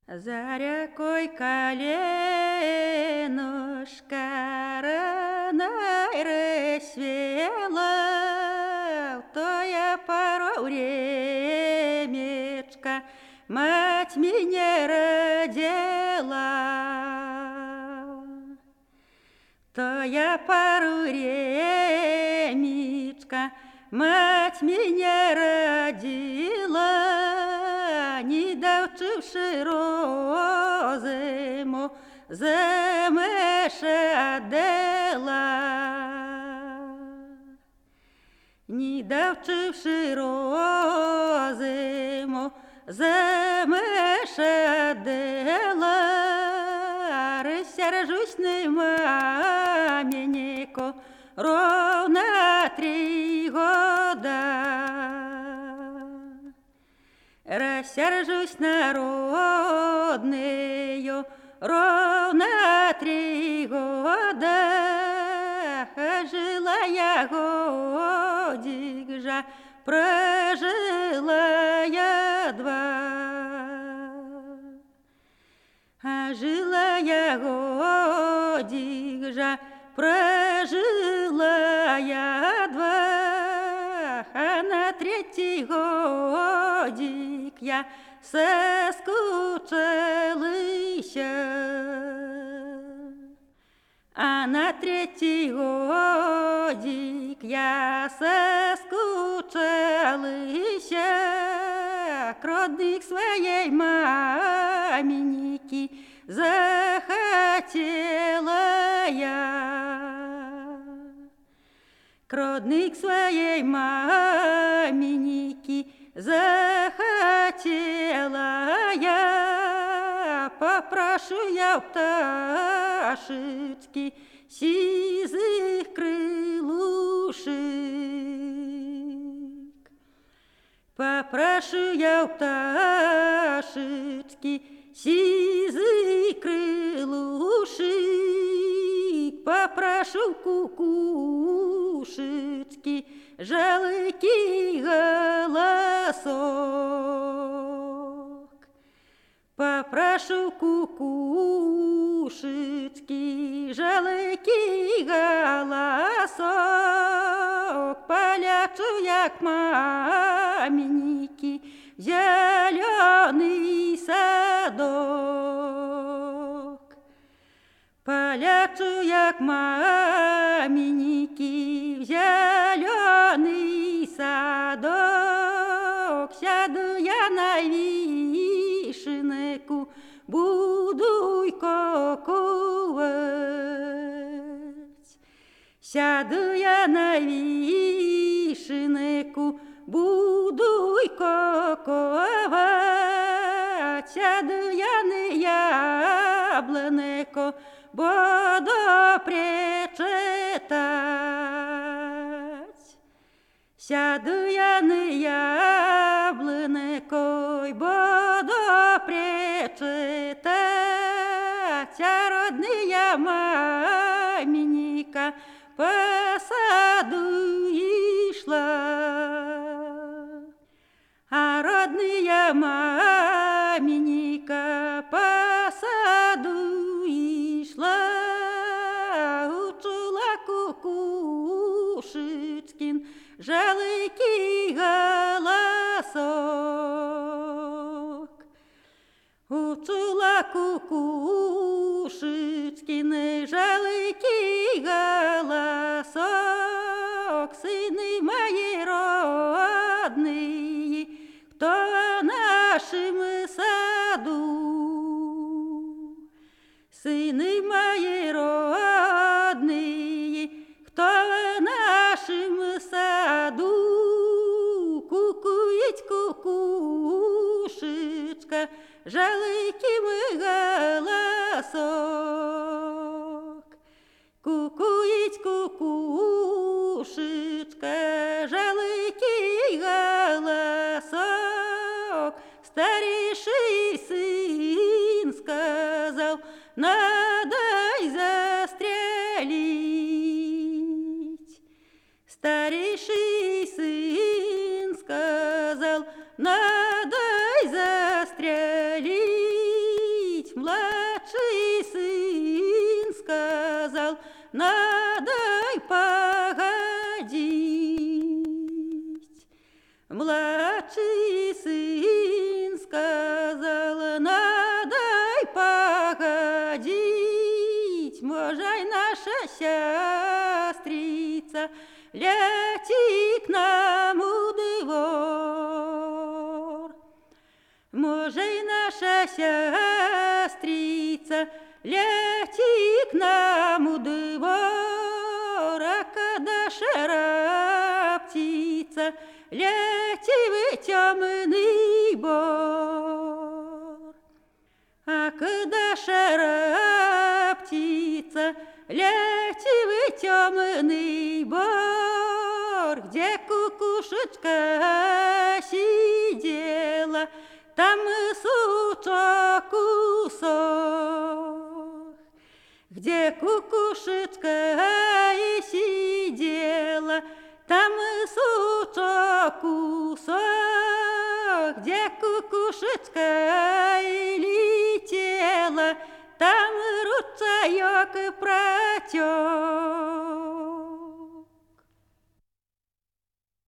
За рекой коленушка раной рассвела, в тое пору времечко мать меня родила. То я пару ремечка, мать меня родила, не довчивши розиму, замеш отдала. Не довчивши розиму, замеш отдала, рассержусь на маменьку ровно 3 года. Рассержусь на родную ровно 3 года. Жила я годик же, прожила я 2. Жила я годик же, прожила я 2, а на 3-й годик я соскучилася. А на 3-й годик я соскучилася, к родных своей маменьки захотела я. К родных своей маменьки захотела я. Попрошу я пташечки сизых крылушек. Попрошу я пташечки сизых крылушек, попрошу кукушечки жалкий голосок. Попрошу кукушечки жалкий голосок, полечу я к маменьке в зеленый садок. Полечу я к маменьке в зеленый садок, сяду я на вишенку, буду кокувать. Сяду я на вишенку, буду кокувать. Сяду я на яблонеко, буду пречитать. Сяду я на яблонеко, буду пречитать. А родная маменька по саду и шла. А родная маменька по саду и шла, учула кукушечкин жалкий голосок. Учула кукушечкин жалкий голосок, сыны мои родные, кто в нашем саду? Сыны мои родные, кто в нашем саду? Кукует кукушечка жалким голосок. Кукует кукушечка жалкий голосок. Старейший сын сказал, надо застрелить. Старейший сын сказал, надо застрелить. Младший сын сказал: надай погодить. Младший сын сказал: надай погодить. Можай наша сестрица ляти к нам у двор. Можай наша сестрица ляти к нам у двор, а когда шара птица ляти в темный бор. А когда шара птица ляти в темный бор, где кукушечка сидела, там сучок кусок. Где кукушечка и сидела, там сучок кусок. Где кукушечка и летела, там ручеек протек.